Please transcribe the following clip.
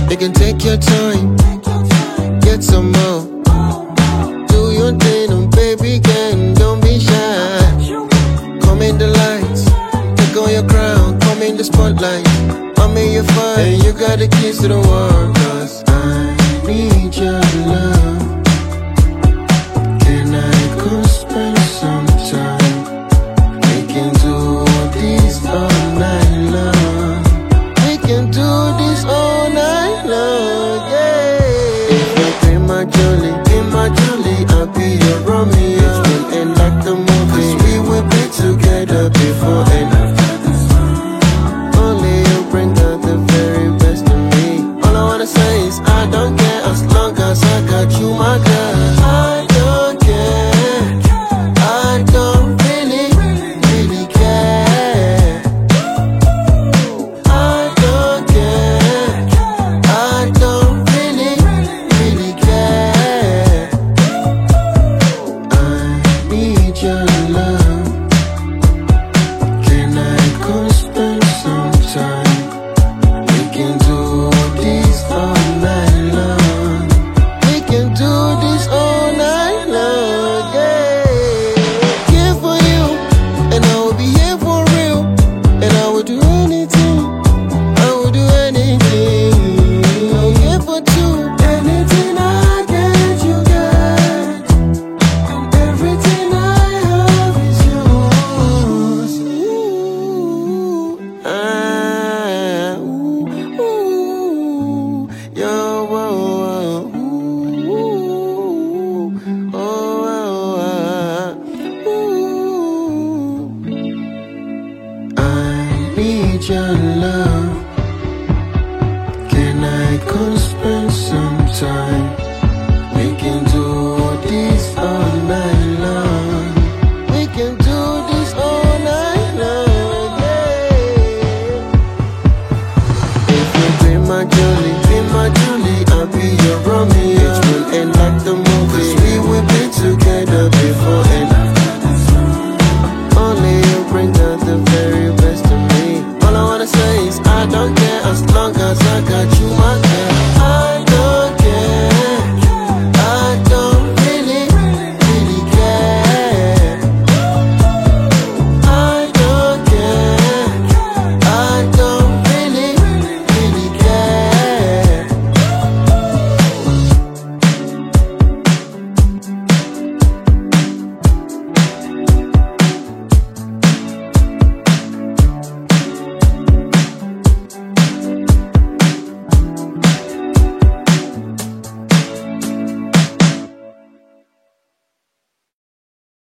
You can take your time, get some more. Do your thing, and baby girl, don't be shy. Come in the lights, take on your crown, come in the spotlight. I'm in your fire, and you got the keys to the world. 'Cause I need your love. Can I come spend some time? We can do this all night long. We can do this all night long, yeah. If you be my Julie, I'll be your Romeo. It will end like the movie, 'cause we will be together before and after this. Only you bring out the very best in me. All I wanna say is I don't care as long as I got you, my girl. I don't care, I don't really, really care. I don't care, I don't really, really care. I need your love. Can I come spend some time? We can do this all night long. We can do this all night long, yeah. Here for you, and I will be here for real. And I will do anything, I will do anything. I'm here for two. Anything I get, you get. And everything I have is yours. Ooh, ooh, ooh, yo, oh, ooh, ooh. I need your love.